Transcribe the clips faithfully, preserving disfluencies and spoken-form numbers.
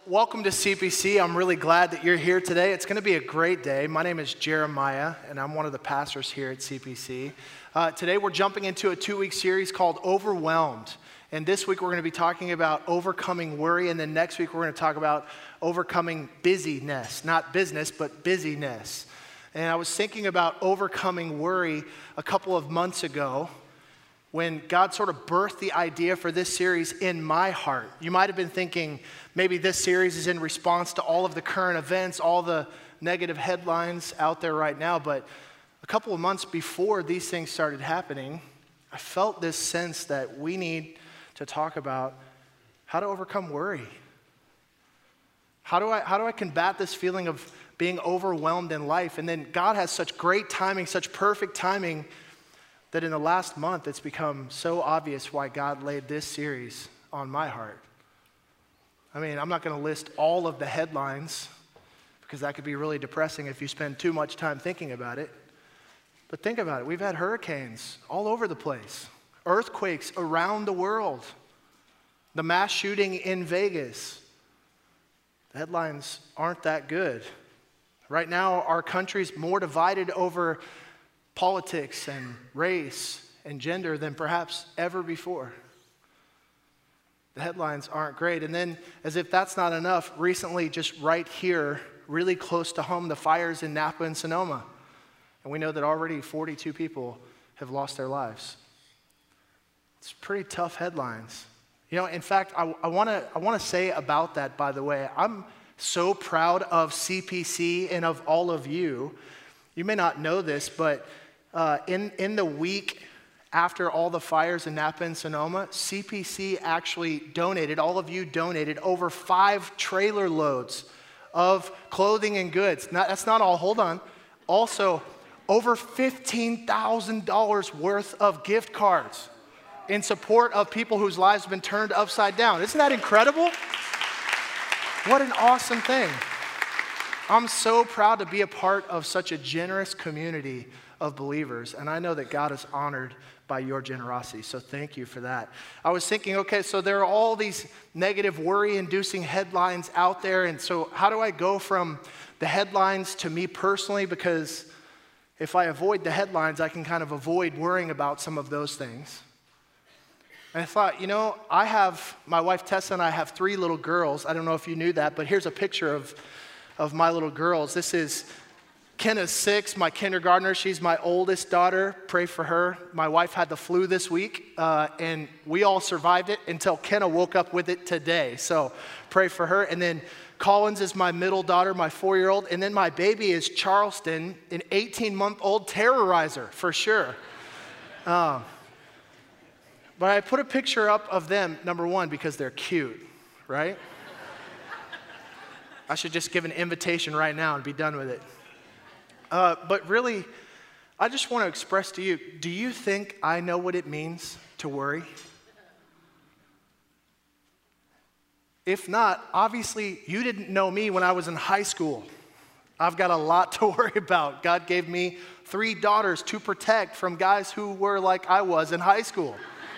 welcome to C P C. I'm really glad that you're here today. It's going to be a great day. My name is Jeremiah, and I'm one of the pastors here at C P C. Uh, today, we're jumping into a two-week series called Overwhelmed. And this week, we're going to be talking about overcoming worry. And then next week, we're going to talk about overcoming busyness. Not business, but busyness. And I was thinking about overcoming worry a couple of months ago, when God sort of birthed the idea for this series in my heart. You might have been thinking maybe this series is in response to all of the current events, all the negative headlines out there right now, but a couple of months before these things started happening, I felt this sense that we need to talk about how to overcome worry. How do I, how do I combat this feeling of being overwhelmed in life? And then God has such great timing, such perfect timing, that in the last month, it's become so obvious why God laid this series on my heart. I mean, I'm not going to list all of the headlines because that could be really depressing if you spend too much time thinking about it. But think about it. We've had hurricanes all over the place, earthquakes around the world, the mass shooting in Vegas. The headlines aren't that good. Right now, our country's more divided over politics and race and gender than perhaps ever before. The headlines aren't great. And then, as if that's not enough, recently, just right here, really close to home, the fires in Napa and Sonoma. And we know that already forty-two people have lost their lives. It's pretty tough headlines. You know, in fact, I, I want to I want to say about that, by the way, I'm so proud of C P C and of all of you. You may not know this, but uh, in, in the week after all the fires in Napa and Sonoma, C P C actually donated, all of you donated, over five trailer loads of clothing and goods. Not, that's not all, hold on. Also, over fifteen thousand dollars worth of gift cards in support of people whose lives have been turned upside down. Isn't that incredible? What an awesome thing. I'm so proud to be a part of such a generous community of believers, and I know that God is honored by your generosity, so thank you for that. I was thinking, okay, so there are all these negative, worry-inducing headlines out there, and so how do I go from the headlines to me personally? Because if I avoid the headlines, I can kind of avoid worrying about some of those things. And I thought, you know, I have, my wife Tessa and I have three little girls. I don't know if you knew that, but here's a picture of of my little girls. This is Kenna's six, my kindergartner. She's my oldest daughter. Pray for her. My wife had the flu this week, uh, and we all survived it until Kenna woke up with it today. So pray for her. And then Collins is my middle daughter, my four-year-old. And then my baby is Charleston, an eighteen-month-old terrorizer, for sure. Uh, but I put a picture up of them, number one, because they're cute, right? I should just give an invitation right now and be done with it. Uh, but really, I just want to express to you, do you think I know what it means to worry? If not, obviously, you didn't know me when I was in high school. I've got a lot to worry about. God gave me three daughters to protect from guys who were like I was in high school.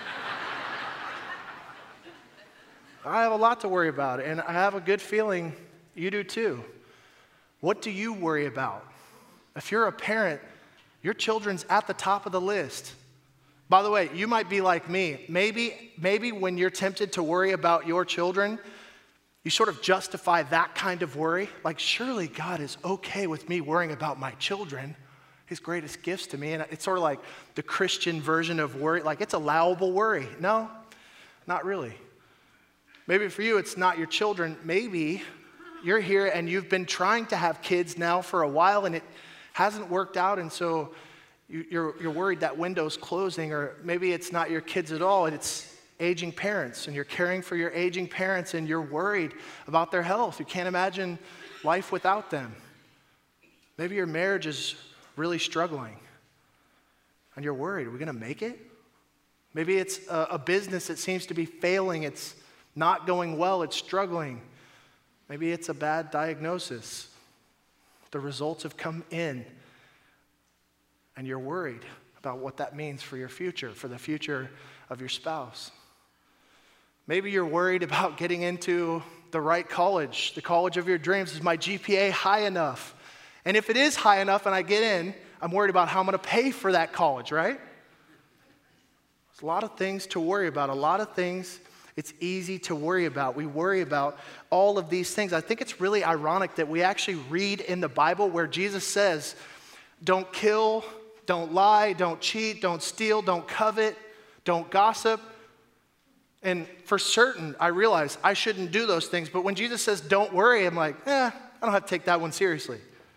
I have a lot to worry about, and I have a good feeling you do too. What do you worry about? If you're a parent, your children's at the top of the list. By the way, you might be like me. Maybe, maybe when you're tempted to worry about your children, you sort of justify that kind of worry. Like, surely God is okay with me worrying about my children, his greatest gifts to me. And it's sort of like the Christian version of worry. Like, it's allowable worry. No, not really. Maybe for you, it's not your children. Maybe you're here and you've been trying to have kids now for a while and it hasn't worked out, and so you're, you're worried that window's closing, or maybe it's not your kids at all and it's aging parents and you're caring for your aging parents and you're worried about their health. You can't imagine life without them. Maybe your marriage is really struggling and you're worried, are we going to make it? Maybe it's a, a business that seems to be failing, it's not going well, it's struggling. Maybe it's a bad diagnosis. The results have come in, and you're worried about what that means for your future, for the future of your spouse. Maybe you're worried about getting into the right college, the college of your dreams? Is my G P A high enough? And if it is high enough and I get in, I'm worried about how I'm going to pay for that college, right? There's a lot of things to worry about, a lot of things it's easy to worry about. We worry about all of these things. I think it's really ironic that we actually read in the Bible where Jesus says, don't kill, don't lie, don't cheat, don't steal, don't covet, don't gossip. And for certain, I realize I shouldn't do those things. But when Jesus says, don't worry, I'm like, eh, I don't have to take that one seriously.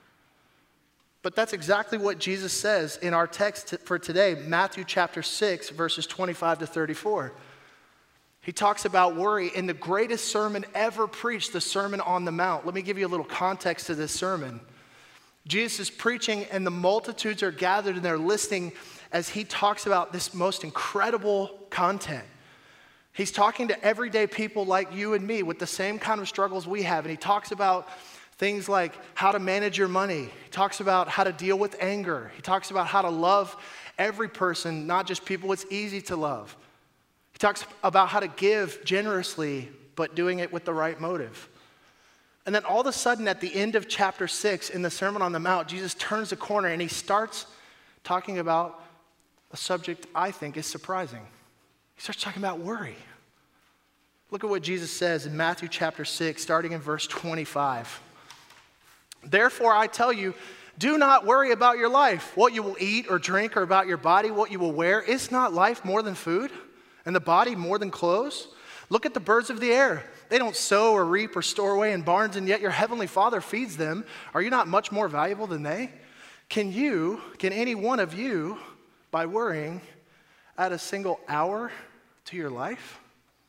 But that's exactly what Jesus says in our text for today, Matthew chapter six, verses twenty-five to thirty-four. He talks about worry in the greatest sermon ever preached, the Sermon on the Mount. Let me give you a little context to this sermon. Jesus is preaching and the multitudes are gathered and they're listening as he talks about this most incredible content. He's talking to everyday people like you and me with the same kind of struggles we have. And he talks about things like how to manage your money. He talks about how to deal with anger. He talks about how to love every person, not just people it's easy to love. He talks about how to give generously, but doing it with the right motive. And then all of a sudden at the end of chapter six in the Sermon on the Mount, Jesus turns the corner and he starts talking about a subject I think is surprising. He starts talking about worry. Look at what Jesus says in Matthew chapter six, starting in verse twenty-five. Therefore I tell you, do not worry about your life, what you will eat or drink, or about your body, what you will wear. Is not life more than food, and the body more than clothes? Look at the birds of the air. They don't sow or reap or store away in barns, and yet your heavenly Father feeds them. Are you not much more valuable than they? Can you, can any one of you, by worrying, add a single hour to your life?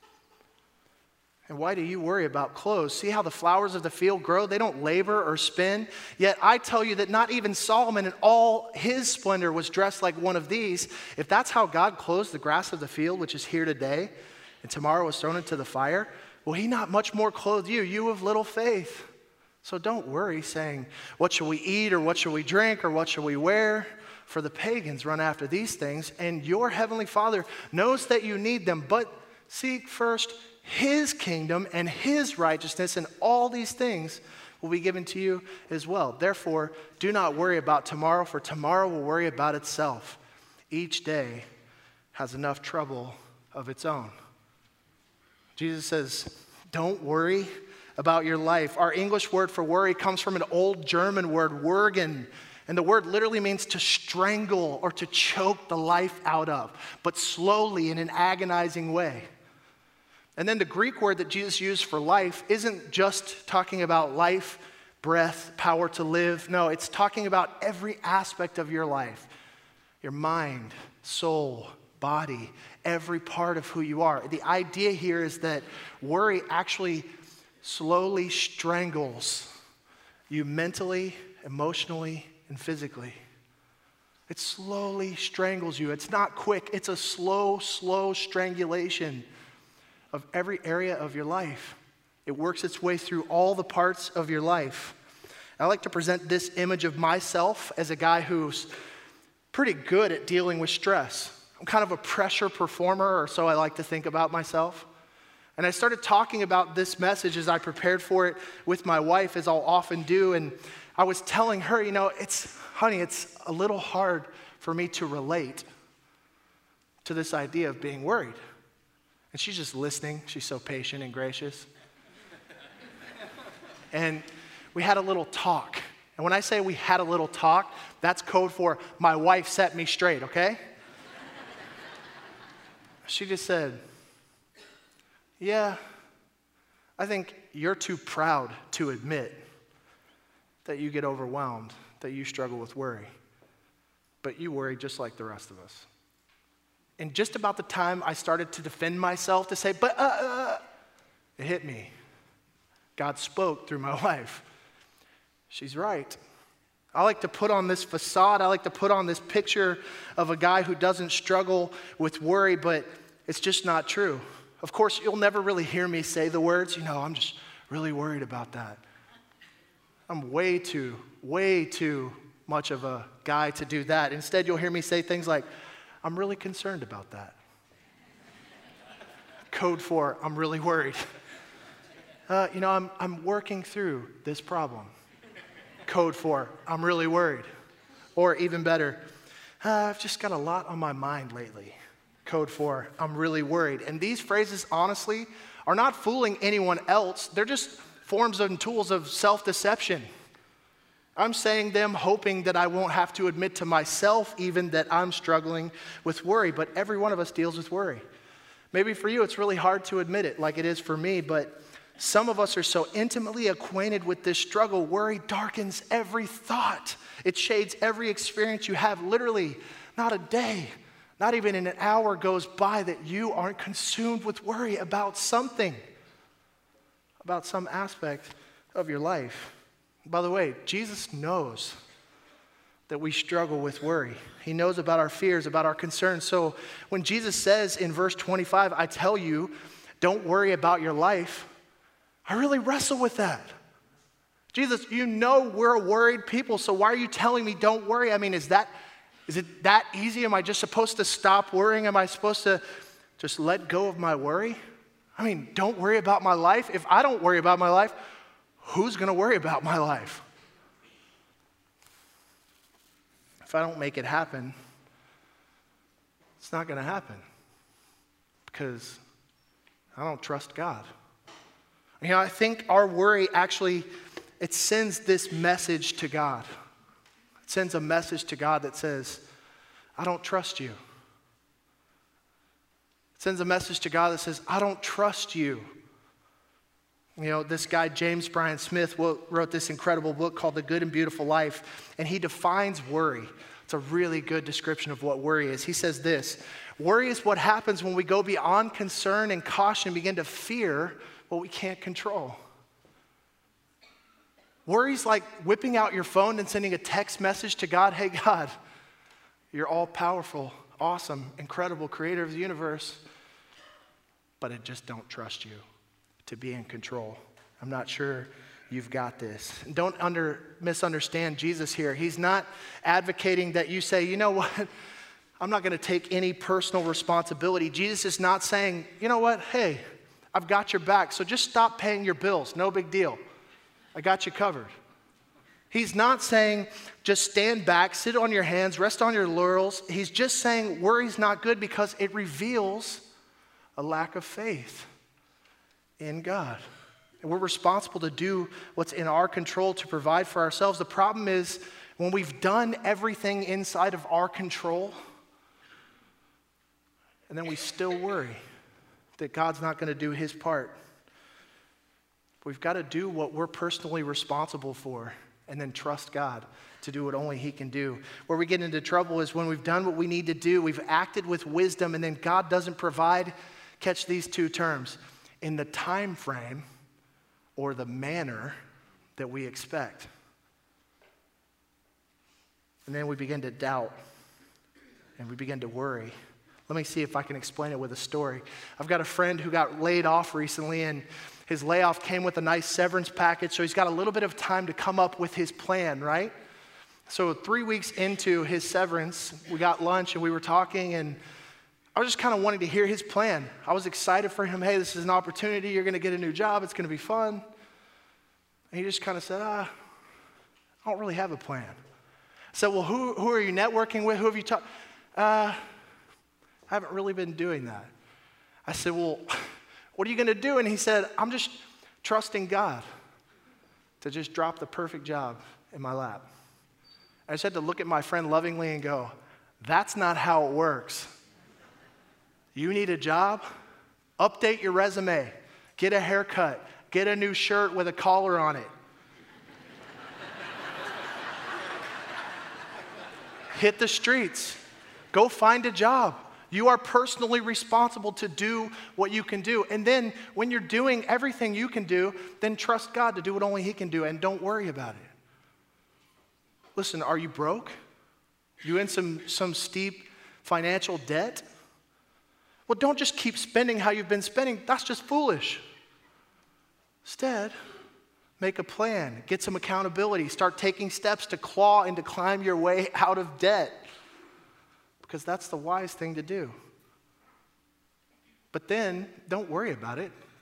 And why do you worry about clothes? See how the flowers of the field grow? They don't labor or spin. Yet I tell you that not even Solomon in all his splendor was dressed like one of these. If that's how God clothes the grass of the field, which is here today, and tomorrow is thrown into the fire, will he not much more clothe you, you of little faith? So don't worry, saying, what shall we eat, or what shall we drink, or what shall we wear? For the pagans run after these things, and your heavenly Father knows that you need them. But seek first his kingdom and his righteousness, and all these things will be given to you as well. Therefore, do not worry about tomorrow, for tomorrow will worry about itself. Each day has enough trouble of its own. Jesus says, don't worry about your life. Our English word for worry comes from an old German word, würgen. And the word literally means to strangle or to choke the life out of, but slowly in an agonizing way. And then the Greek word that Jesus used for life isn't just talking about life, breath, power to live. No, it's talking about every aspect of your life. Your mind, soul, body, every part of who you are. The idea here is that worry actually slowly strangles you mentally, emotionally, and physically. It slowly strangles you. It's not quick. It's a slow, slow strangulation of every area of your life. It works its way through all the parts of your life. I like to present this image of myself as a guy who's pretty good at dealing with stress. I'm kind of a pressure performer, or so I like to think about myself. And I started talking about this message as I prepared for it with my wife, as I'll often do. And I was telling her, you know, it's, honey, it's a little hard for me to relate to this idea of being worried. And she's just listening. She's so patient and gracious. And we had a little talk. And when I say we had a little talk, that's code for my wife set me straight, okay? She just said, yeah, I think you're too proud to admit that you get overwhelmed, that you struggle with worry. But you worry just like the rest of us. And just about the time I started to defend myself to say, but, uh, uh, it hit me. God spoke through my wife. She's right. I like to put on this facade. I like to put on this picture of a guy who doesn't struggle with worry, but it's just not true. Of course, you'll never really hear me say the words, you know, I'm just really worried about that. I'm way too, way too much of a guy to do that. Instead, you'll hear me say things like, I'm really concerned about that. Code for, I'm really worried. Uh, you know, I'm, I'm working through this problem. Code for, I'm really worried. Or even better, uh, I've just got a lot on my mind lately. Code for, I'm really worried. And these phrases, honestly, are not fooling anyone else. They're just forms and tools of self-deception. I'm saying them hoping that I won't have to admit to myself even that I'm struggling with worry. But every one of us deals with worry. Maybe for you, it's really hard to admit it like it is for me, but some of us are so intimately acquainted with this struggle. Worry darkens every thought. It shades every experience you have. Literally, not a day, not even an hour goes by that you aren't consumed with worry about something, about some aspect of your life. By the way, Jesus knows that we struggle with worry. He knows about our fears, about our concerns. So when Jesus says in verse twenty-five, I tell you, don't worry about your life, I really wrestle with that. Jesus, you know we're a worried people, so why are you telling me don't worry? I mean, is that is it that easy? Am I just supposed to stop worrying? Am I supposed to just let go of my worry? I mean, don't worry about my life. If I don't worry about my life, who's going to worry about my life? If I don't make it happen, it's not going to happen because I don't trust God. You know, I think our worry actually, it sends this message to God. It sends a message to God that says, I don't trust you. It sends a message to God that says, I don't trust you. You know, this guy, James Bryan Smith, wrote this incredible book called The Good and Beautiful Life, and he defines worry. It's a really good description of what worry is. He says this, worry is what happens when we go beyond concern and caution and begin to fear what we can't control. Worry's like whipping out your phone and sending a text message to God, hey God, you're all powerful, awesome, incredible, creator of the universe, but I just don't trust you to be in control. I'm not sure you've got this. Don't under, misunderstand Jesus here. He's not advocating that you say, you know what, I'm not going to take any personal responsibility. Jesus is not saying, you know what, hey, I've got your back, so just stop paying your bills. No big deal. I got you covered. He's not saying just stand back, sit on your hands, rest on your laurels. He's just saying worry's not good because it reveals a lack of faith in God. And we're responsible to do what's in our control to provide for ourselves. The problem is when we've done everything inside of our control, and then we still worry that God's not going to do his part. We've got to do what we're personally responsible for and then trust God to do what only he can do. Where we get into trouble is when we've done what we need to do, we've acted with wisdom, and then God doesn't provide, catch these two terms, in the time frame or the manner that we expect. And then we begin to doubt and we begin to worry. Let me see if I can explain it with a story. I've got a friend who got laid off recently, and his layoff came with a nice severance package, so he's got a little bit of time to come up with his plan, right? So three weeks into his severance, we got lunch and we were talking, and I was just kind of wanting to hear his plan. I was excited for him. Hey, this is an opportunity. You're going to get a new job. It's going to be fun. And he just kind of said, ah, I don't really have a plan. I said, well, who, who are you networking with? Who have you talked? Uh, I haven't really been doing that. I said, well, what are you going to do? And he said, I'm just trusting God to just drop the perfect job in my lap. I just had to look at my friend lovingly and go, that's not how it works. You need a job? Update your resume. Get a haircut. Get a new shirt with a collar on it. Hit the streets. Go find a job. You are personally responsible to do what you can do. And then when you're doing everything you can do, then trust God to do what only he can do and don't worry about it. Listen, are you broke? You in some, some steep financial debt? Well, don't just keep spending how you've been spending. That's just foolish. Instead, make a plan. Get some accountability. Start taking steps to claw and to climb your way out of debt. Because that's the wise thing to do. But then, don't worry about it.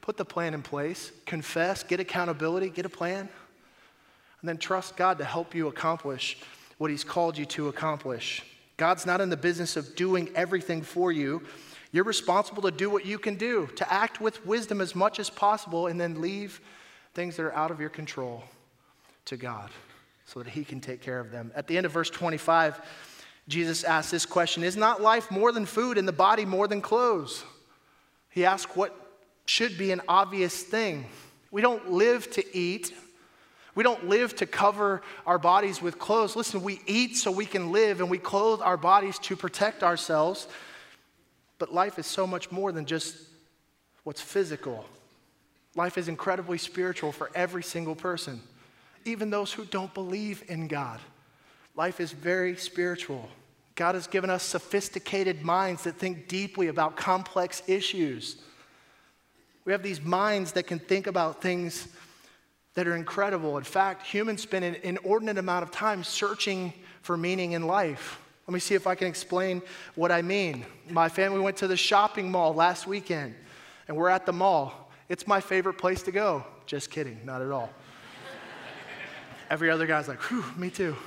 Put the plan in place. Confess, get accountability, get a plan, and then trust God to help you accomplish what he's called you to accomplish. God's not in the business of doing everything for you. You're responsible to do what you can do, to act with wisdom as much as possible, and then leave things that are out of your control to God so that he can take care of them. At the end of verse twenty-five, Jesus asks this question, is not life more than food and the body more than clothes? He asks what should be an obvious thing. We don't live to eat. We don't live to cover our bodies with clothes. Listen, we eat so we can live, and we clothe our bodies to protect ourselves. But life is so much more than just what's physical. Life is incredibly spiritual for every single person, even those who don't believe in God. Life is very spiritual. God has given us sophisticated minds that think deeply about complex issues. We have these minds that can think about things that are incredible. In fact, humans spend an inordinate amount of time searching for meaning in life. Let me see if I can explain what I mean. My family went to the shopping mall last weekend, and we're at the mall. It's my favorite place to go. Just kidding, not at all. Every other guy's like, whew, me too.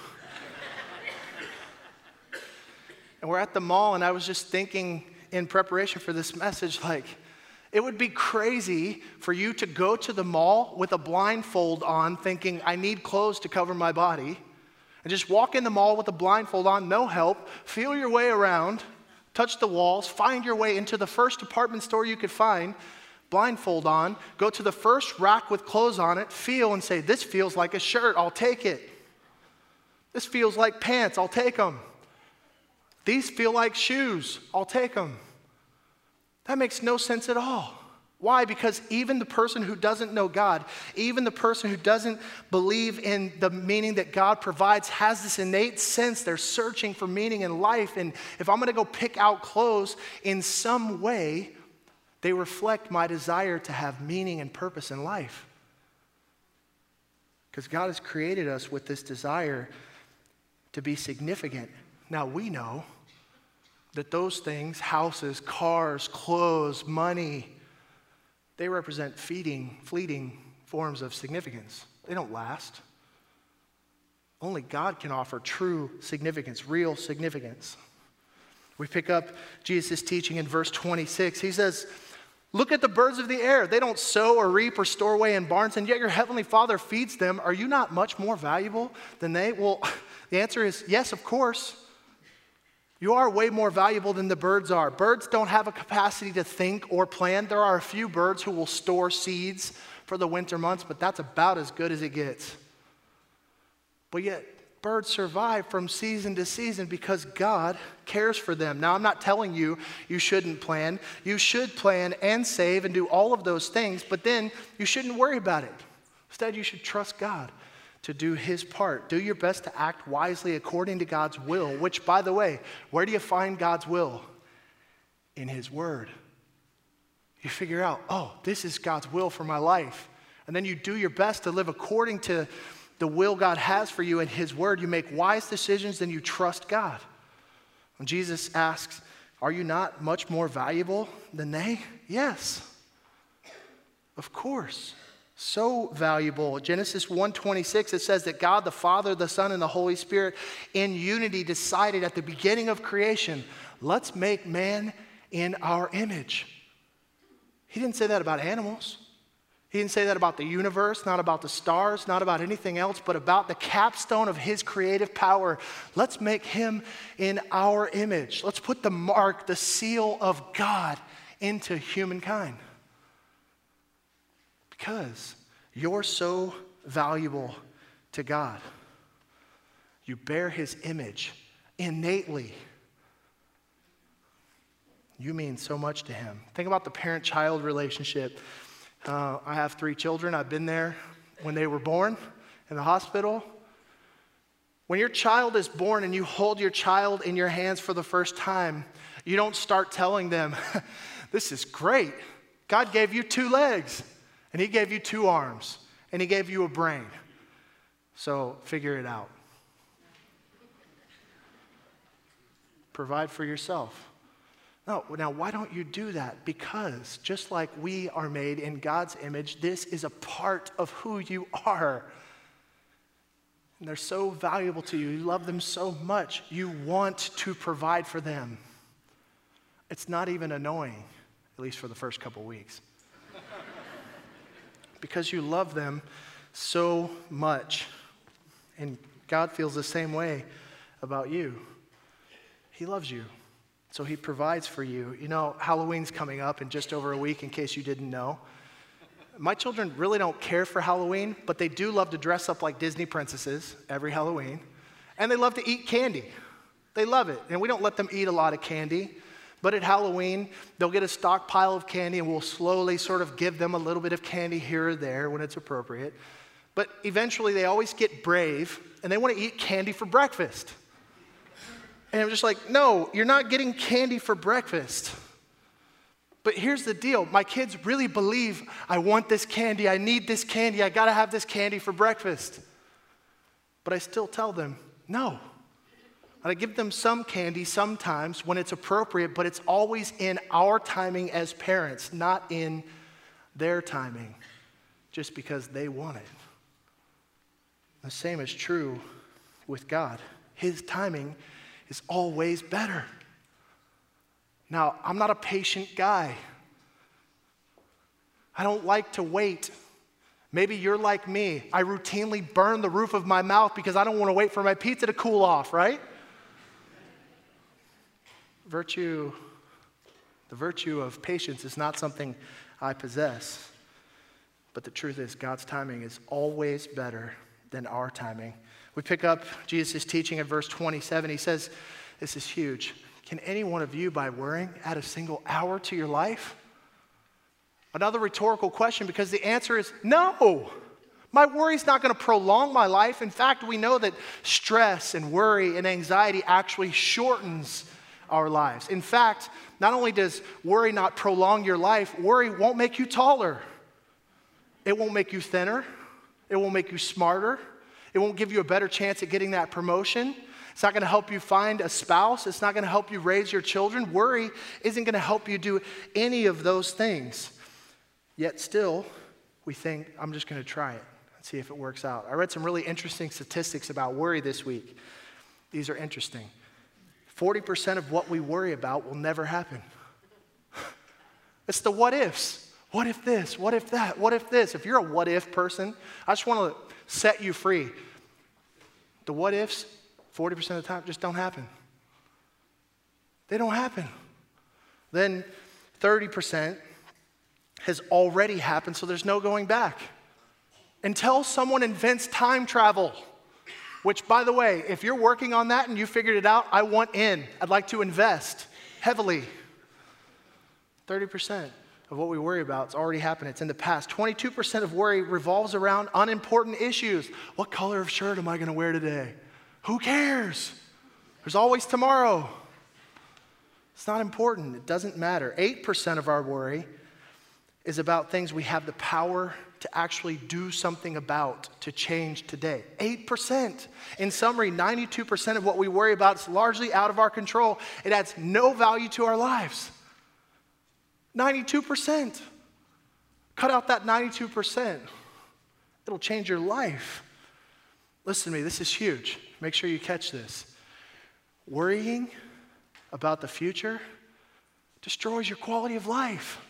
And we're at the mall, and I was just thinking in preparation for this message, like, it would be crazy for you to go to the mall with a blindfold on thinking, I need clothes to cover my body, and just walk in the mall with a blindfold on, no help, feel your way around, touch the walls, find your way into the first department store you could find, blindfold on, go to the first rack with clothes on it, feel and say, this feels like a shirt, I'll take it. This feels like pants, I'll take them. These feel like shoes, I'll take them. That makes no sense at all. Why? Because even the person who doesn't know God, even the person who doesn't believe in the meaning that God provides has this innate sense they're searching for meaning in life. And if I'm going to go pick out clothes in some way, they reflect my desire to have meaning and purpose in life. Because God has created us with this desire to be significant. Now we know that those things, houses, cars, clothes, money, they represent feeding, fleeting forms of significance. They don't last. Only God can offer true significance, real significance. We pick up Jesus' teaching in verse twenty-six. He says, look at the birds of the air. They don't sow or reap or store away in barns, and yet your heavenly Father feeds them. Are you not much more valuable than they? Well, the answer is yes, of course. You are way more valuable than the birds are. Birds don't have a capacity to think or plan. There are a few birds who will store seeds for the winter months, but that's about as good as it gets. But yet, birds survive from season to season because God cares for them. Now, I'm not telling you you shouldn't plan. You should plan and save and do all of those things, but then you shouldn't worry about it. Instead, you should trust God to do his part. Do your best to act wisely according to God's will, which, by the way, where do you find God's will? In his word. You figure out, oh, this is God's will for my life. And then you do your best to live according to the will God has for you in his word. You make wise decisions, then you trust God. When Jesus asks, are you not much more valuable than they? Yes, of course. So valuable. Genesis one twenty-six, it says that God the Father, the Son, and the Holy Spirit in unity decided at the beginning of creation, let's make man in our image. He didn't say that about animals. He didn't say that about the universe, not about the stars, not about anything else, but about the capstone of his creative power. Let's make him in our image. Let's put the mark, the seal of God into humankind. Because you're so valuable to God. You bear his image innately. You mean so much to him. Think about the parent-child relationship. Uh, I have three children. I've been there when they were born in the hospital. When your child is born and you hold your child in your hands for the first time, you don't start telling them, this is great. God gave you two legs. And he gave you two arms, and he gave you a brain. So figure it out. Provide for yourself. No, now why don't you do that? Because just like we are made in God's image, this is a part of who you are. And they're so valuable to you. You love them so much. You want to provide for them. It's not even annoying, at least for the first couple weeks. Because you love them so much. And God feels the same way about you. He loves you. So he provides for you. You know, Halloween's coming up in just over a week, in case you didn't know. My children really don't care for Halloween, but they do love to dress up like Disney princesses every Halloween. And they love to eat candy. They love it. And we don't let them eat a lot of candy. But at Halloween, they'll get a stockpile of candy, and we'll slowly sort of give them a little bit of candy here or there when it's appropriate. But eventually, they always get brave, and they want to eat candy for breakfast. And I'm just like, no, you're not getting candy for breakfast. But here's the deal. My kids really believe I want this candy. I need this candy. I got to have this candy for breakfast. But I still tell them, no. I give them some candy sometimes when it's appropriate, but it's always in our timing as parents, not in their timing, just because they want it. The same is true with God. His timing is always better. Now, I'm not a patient guy. I don't like to wait. Maybe you're like me. I routinely burn the roof of my mouth because I don't want to wait for my pizza to cool off, right? Virtue, the virtue of patience is not something I possess. But the truth is, God's timing is always better than our timing. We pick up Jesus' teaching at verse twenty-seven. He says, this is huge. Can any one of you, by worrying, add a single hour to your life? Another rhetorical question, because the answer is no. My worry is not going to prolong my life. In fact, we know that stress and worry and anxiety actually shortens our lives. In fact, not only does worry not prolong your life, worry won't make you taller. It won't make you thinner. It won't make you smarter. It won't give you a better chance at getting that promotion. It's not going to help you find a spouse. It's not going to help you raise your children. Worry isn't going to help you do any of those things. Yet still, we think, I'm just going to try it and see if it works out. I read some really interesting statistics about worry this week. These are interesting. forty percent of what we worry about will never happen. It's the what ifs. What if this? What if that? What if this? If you're a what if person, I just want to set you free. The what ifs, forty percent of the time, just don't happen. They don't happen. Then thirty percent has already happened, so there's no going back. Until someone invents time travel, which, by the way, if you're working on that and you figured it out, I want in. I'd like to invest heavily. thirty percent of what we worry about, it's already happened. It's in the past. twenty-two percent of worry revolves around unimportant issues. What color of shirt am I going to wear today? Who cares? There's always tomorrow. It's not important. It doesn't matter. eight percent of our worry is about things we have the power to actually do something about, to change today. eight percent. In summary, ninety-two percent of what we worry about is largely out of our control. It adds no value to our lives. ninety-two percent. Cut out that ninety-two percent. It'll change your life. Listen to me, this is huge. Make sure you catch this. Worrying about the future destroys your quality of life.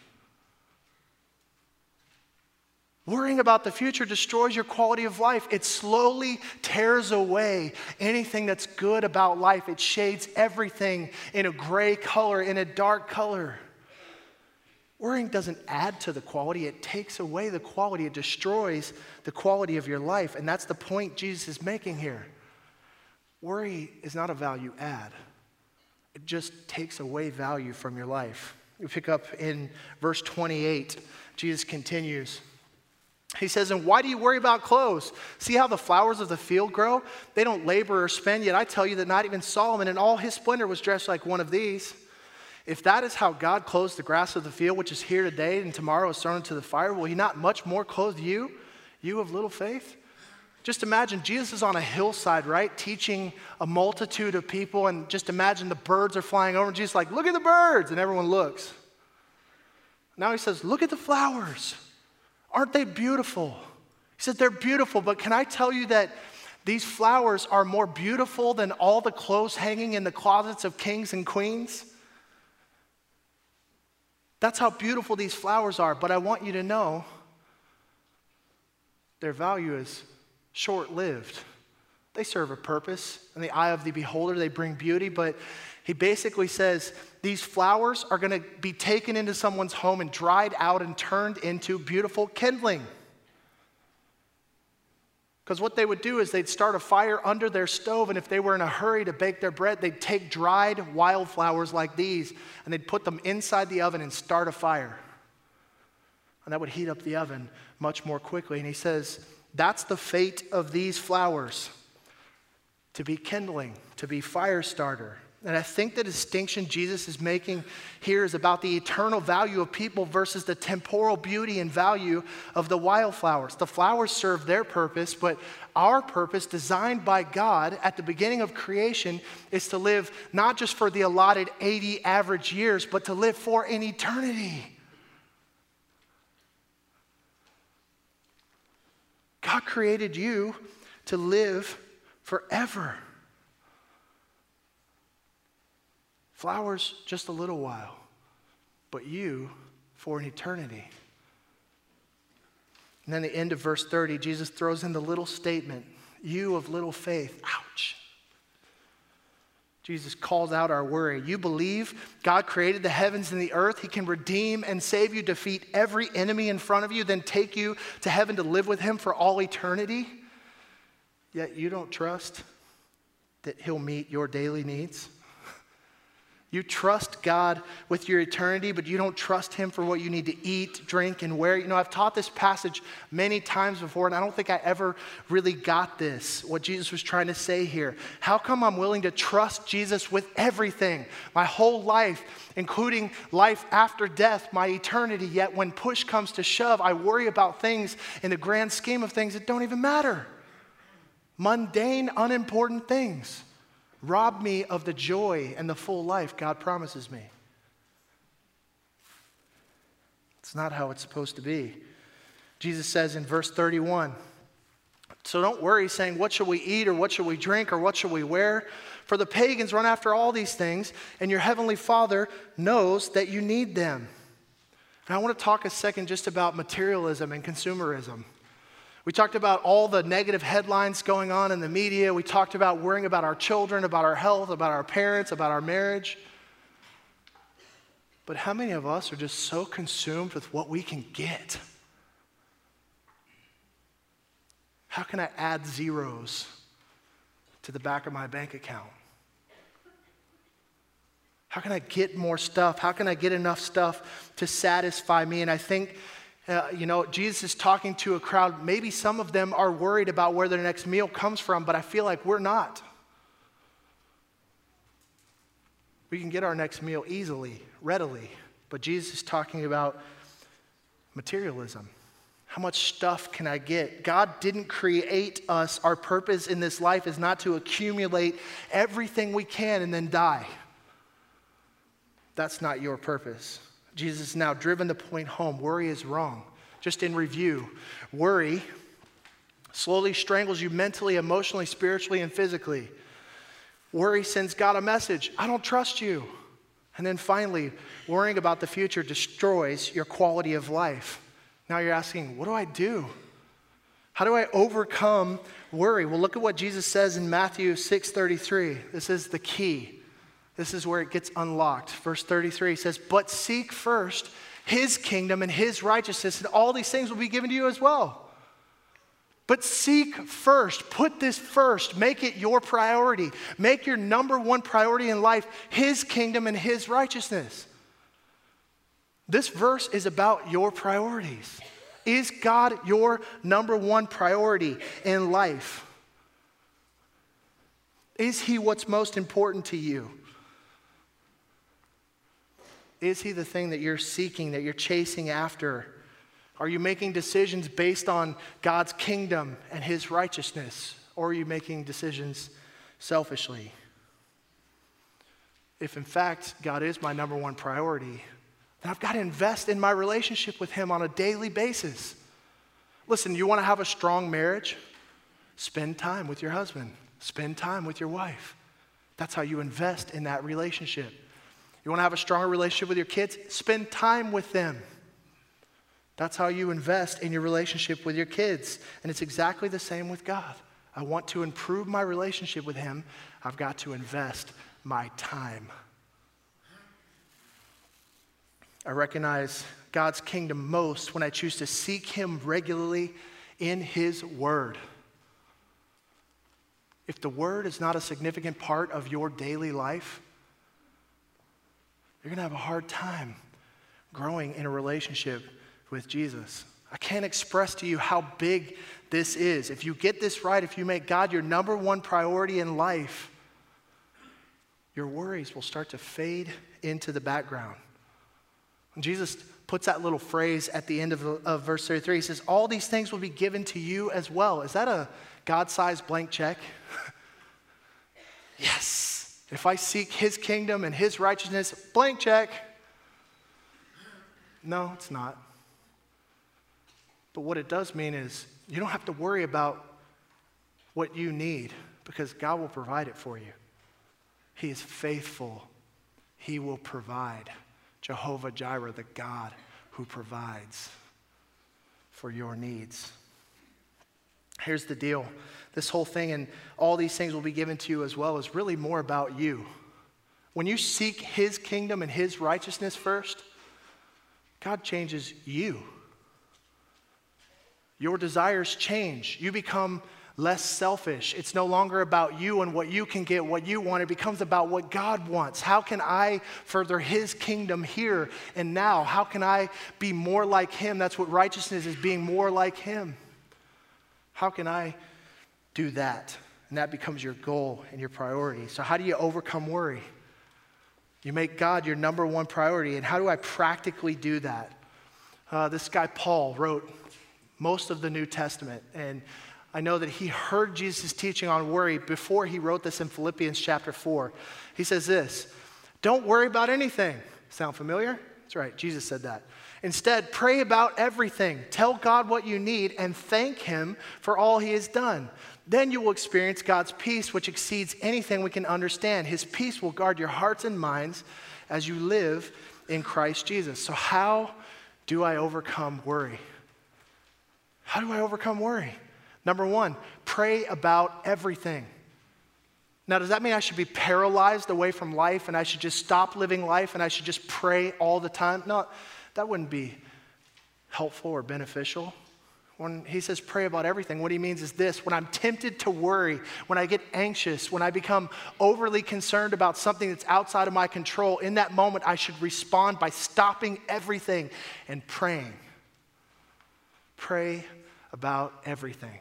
Worrying about the future destroys your quality of life. It slowly tears away anything that's good about life. It shades everything in a gray color, in a dark color. Worrying doesn't add to the quality. It takes away the quality. It destroys the quality of your life. And that's the point Jesus is making here. Worry is not a value add. It just takes away value from your life. We pick up in verse twenty-eight. Jesus continues. He says, and why do you worry about clothes? See how the flowers of the field grow? They don't labor or spin, yet I tell you that not even Solomon in all his splendor was dressed like one of these. If that is how God clothes the grass of the field, which is here today and tomorrow is thrown into the fire, will he not much more clothe you, you of little faith? Just imagine Jesus is on a hillside, right? Teaching a multitude of people, and just imagine the birds are flying over, and Jesus is like, look at the birds, and everyone looks. Now he says, look at the flowers. Aren't they beautiful? He said, they're beautiful, but can I tell you that these flowers are more beautiful than all the clothes hanging in the closets of kings and queens? That's how beautiful these flowers are, but I want you to know their value is short-lived. They serve a purpose. In the eye of the beholder, they bring beauty, but he basically says these flowers are going to be taken into someone's home and dried out and turned into beautiful kindling. Because what they would do is they'd start a fire under their stove, and if they were in a hurry to bake their bread, they'd take dried wildflowers like these, and they'd put them inside the oven and start a fire. And that would heat up the oven much more quickly. And he says, that's the fate of these flowers, to be kindling, to be fire starter. And I think the distinction Jesus is making here is about the eternal value of people versus the temporal beauty and value of the wildflowers. The flowers serve their purpose, but our purpose, designed by God at the beginning of creation, is to live not just for the allotted eighty average years, but to live for an eternity. God created you to live forever. Flowers, just a little while, but you for an eternity. And then the end of verse thirty, Jesus throws in the little statement, you of little faith. Ouch. Jesus calls out our worry. You believe God created the heavens and the earth. He can redeem and save you, defeat every enemy in front of you, then take you to heaven to live with him for all eternity. Yet you don't trust that he'll meet your daily needs. You trust God with your eternity, but you don't trust him for what you need to eat, drink, and wear. You know, I've taught this passage many times before, and I don't think I ever really got this, what Jesus was trying to say here. How come I'm willing to trust Jesus with everything, my whole life, including life after death, my eternity, yet when push comes to shove, I worry about things in the grand scheme of things that don't even matter. Mundane, unimportant things rob me of the joy and the full life God promises me. It's not how it's supposed to be. Jesus says in verse thirty-one, so don't worry saying, what shall we eat, or what shall we drink, or what shall we wear? For the pagans run after all these things, and your heavenly Father knows that you need them. And I want to talk a second just about materialism and consumerism. We talked about all the negative headlines going on in the media. We talked about worrying about our children, about our health, about our parents, about our marriage. But how many of us are just so consumed with what we can get? How can I add zeros to the back of my bank account? How can I get more stuff? How can I get enough stuff to satisfy me? And I think Uh, you know, Jesus is talking to a crowd. Maybe some of them are worried about where their next meal comes from, but I feel like we're not. We can get our next meal easily, readily, but Jesus is talking about materialism. How much stuff can I get? God didn't create us. Our purpose in this life is not to accumulate everything we can and then die. That's not your purpose. Jesus has now driven the point home. Worry is wrong. Just in review, worry slowly strangles you mentally, emotionally, spiritually, and physically. Worry sends God a message, I don't trust you. And then finally, worrying about the future destroys your quality of life. Now you're asking, what do I do? How do I overcome worry? Well, look at what Jesus says in Matthew six thirty-three. This is the key. This is where it gets unlocked. Verse thirty-three says, but seek first his kingdom and his righteousness, and all these things will be given to you as well. But seek first. Put this first. Make it your priority. Make your number one priority in life his kingdom and his righteousness. This verse is about your priorities. Is God your number one priority in life? Is he what's most important to you? Is he the thing that you're seeking, that you're chasing after? Are you making decisions based on God's kingdom and his righteousness? Or are you making decisions selfishly? If in fact God is my number one priority, then I've got to invest in my relationship with him on a daily basis. Listen, you want to have a strong marriage? Spend time with your husband. Spend time with your wife. That's how you invest in that relationship. You want to have a stronger relationship with your kids? Spend time with them. That's how you invest in your relationship with your kids. And it's exactly the same with God. I want to improve my relationship with him. I've got to invest my time. I recognize God's kingdom most when I choose to seek him regularly in his word. If the word is not a significant part of your daily life, you're going to have a hard time growing in a relationship with Jesus. I can't express to you how big this is. If you get this right, if you make God your number one priority in life, your worries will start to fade into the background. When Jesus puts that little phrase at the end of, of verse thirty-three, he says, all these things will be given to you as well. Is that a God-sized blank check? Yes. If I seek his kingdom and his righteousness, blank check. No, it's not. But what it does mean is you don't have to worry about what you need because God will provide it for you. He is faithful. He will provide. Jehovah Jireh, the God who provides for your needs. Here's the deal. This whole thing and all these things will be given to you as well is really more about you. When you seek his kingdom and his righteousness first, God changes you. Your desires change. You become less selfish. It's no longer about you and what you can get, what you want. It becomes about what God wants. How can I further his kingdom here and now? How can I be more like him? That's what righteousness is, being more like him. How can I do that? And that becomes your goal and your priority. So how do you overcome worry? You make God your number one priority. And how do I practically do that? Uh, this guy Paul wrote most of the New Testament. And I know that he heard Jesus' teaching on worry before he wrote this in Philippians chapter four. He says this, don't worry about anything. Sound familiar? That's right, Jesus said that. Instead, pray about everything. Tell God what you need and thank him for all he has done. Then you will experience God's peace, which exceeds anything we can understand. His peace will guard your hearts and minds as you live in Christ Jesus. So how do I overcome worry? How do I overcome worry? Number one, pray about everything. Now, does that mean I should be paralyzed away from life and I should just stop living life and I should just pray all the time? No, that wouldn't be helpful or beneficial. When he says pray about everything, what he means is this: when I'm tempted to worry, when I get anxious, when I become overly concerned about something that's outside of my control, in that moment I should respond by stopping everything and praying. Pray about everything.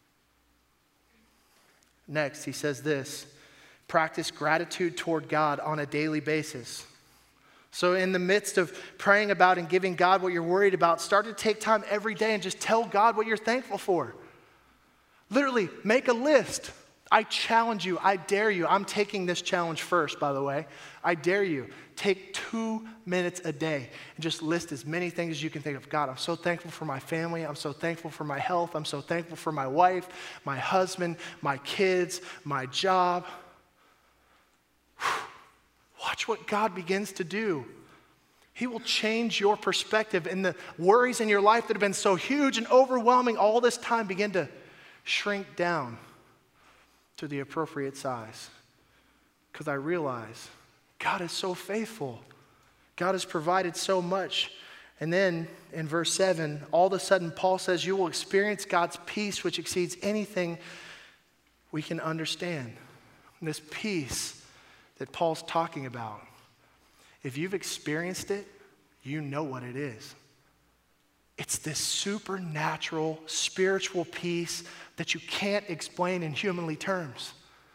Next, he says this: practice gratitude toward God on a daily basis. So in the midst of praying about and giving God what you're worried about, start to take time every day and just tell God what you're thankful for. Literally, make a list. I challenge you, I dare you. I'm taking this challenge first, by the way. I dare you. Take two minutes a day and just list as many things as you can think of. God, I'm so thankful for my family. I'm so thankful for my health. I'm so thankful for my wife, my husband, my kids, my job. Whew. Watch what God begins to do. He will change your perspective, and the worries in your life that have been so huge and overwhelming all this time begin to shrink down to the appropriate size. Because I realize God is so faithful. God has provided so much. And then in verse seven, all of a sudden Paul says you will experience God's peace which exceeds anything we can understand. And this peace that Paul's talking about, if you've experienced it, you know what it is. It's this supernatural, spiritual peace that you can't explain in humanly terms.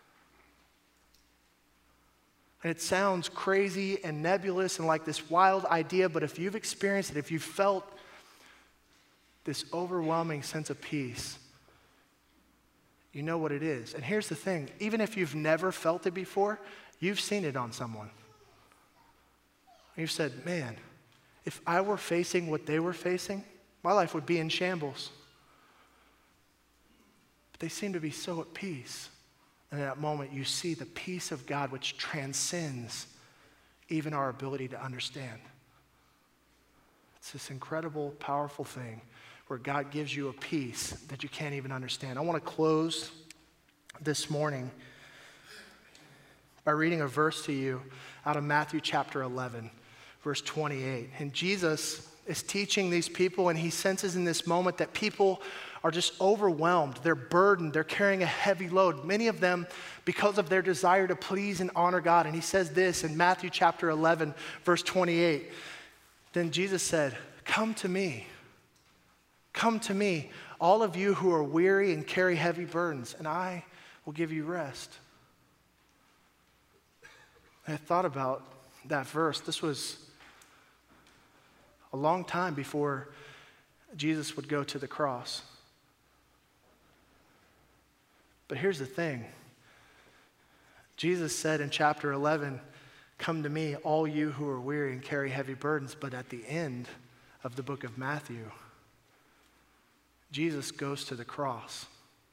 And it sounds crazy and nebulous and like this wild idea, but if you've experienced it, if you've felt this overwhelming sense of peace, you know what it is. And here's the thing, even if you've never felt it before, you've seen it on someone. You've said, man, if I were facing what they were facing, my life would be in shambles. But they seem to be so at peace. And in that moment, you see the peace of God which transcends even our ability to understand. It's this incredible, powerful thing where God gives you a peace that you can't even understand. I want to close this morning by reading a verse to you out of Matthew chapter eleven, verse twenty-eight. And Jesus is teaching these people, and he senses in this moment that people are just overwhelmed. They're burdened. They're carrying a heavy load. Many of them because of their desire to please and honor God. And he says this in Matthew chapter eleven, verse twenty-eight. Then Jesus said, "Come to me. Come to me, all of you who are weary and carry heavy burdens, and I will give you rest." I thought about that verse. This was a long time before Jesus would go to the cross. But here's the thing. Jesus said in chapter eleven, "Come to me, all you who are weary and carry heavy burdens." But at the end of the book of Matthew, Jesus goes to the cross.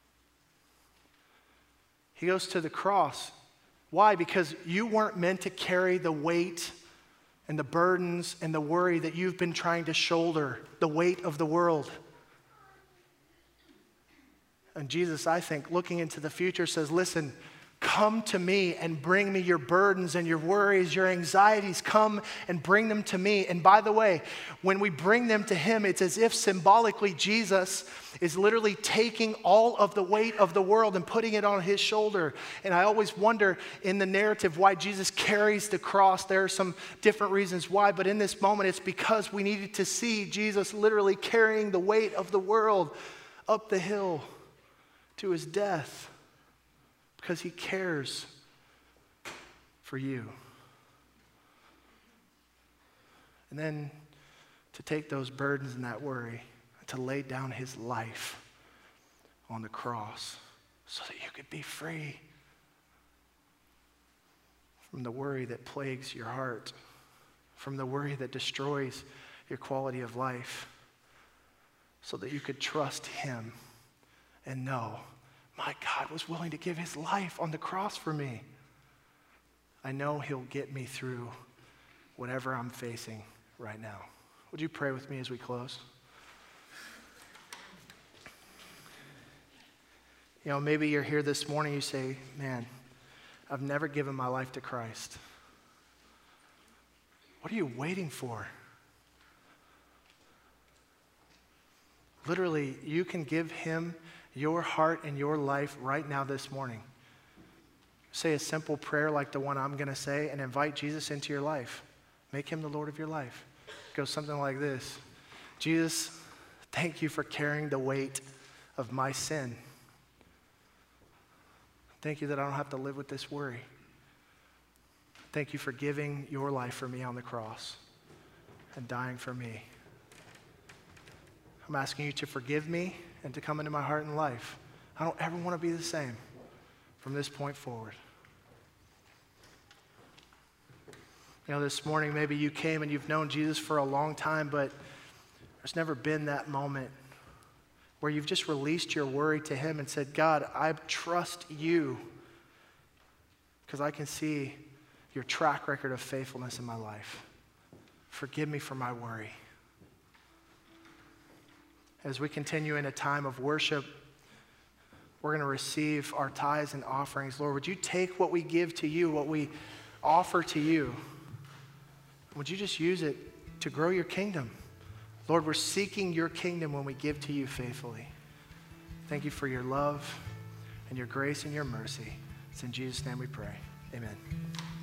He goes to the cross. Why? Because you weren't meant to carry the weight and the burdens and the worry that you've been trying to shoulder, the weight of the world. And Jesus, I think, looking into the future, says, listen, come to me and bring me your burdens and your worries, your anxieties. Come and bring them to me. And by the way, when we bring them to him, it's as if symbolically Jesus is literally taking all of the weight of the world and putting it on his shoulder. And I always wonder in the narrative why Jesus carries the cross. There are some different reasons why, but in this moment, it's because we needed to see Jesus literally carrying the weight of the world up the hill to his death. Because he cares for you. And then to take those burdens and that worry, to lay down his life on the cross so that you could be free from the worry that plagues your heart, from the worry that destroys your quality of life, so that you could trust him and know, my God was willing to give his life on the cross for me. I know he'll get me through whatever I'm facing right now. Would you pray with me as we close? You know, maybe you're here this morning, you say, man, I've never given my life to Christ. What are you waiting for? Literally, you can give him your heart and your life right now this morning. Say a simple prayer like the one I'm going to say and invite Jesus into your life. Make him the Lord of your life. It goes something like this. Jesus, thank you for carrying the weight of my sin. Thank you that I don't have to live with this worry. Thank you for giving your life for me on the cross and dying for me. I'm asking you to forgive me and to come into my heart and life. I don't ever want to be the same from this point forward. You know, this morning maybe you came and you've known Jesus for a long time, but there's never been that moment where you've just released your worry to him and said, God, I trust you because I can see your track record of faithfulness in my life. Forgive me for my worry. As we continue in a time of worship, we're going to receive our tithes and offerings. Lord, would you take what we give to you, what we offer to you, would you just use it to grow your kingdom? Lord, we're seeking your kingdom when we give to you faithfully. Thank you for your love and your grace and your mercy. It's in Jesus' name we pray. Amen.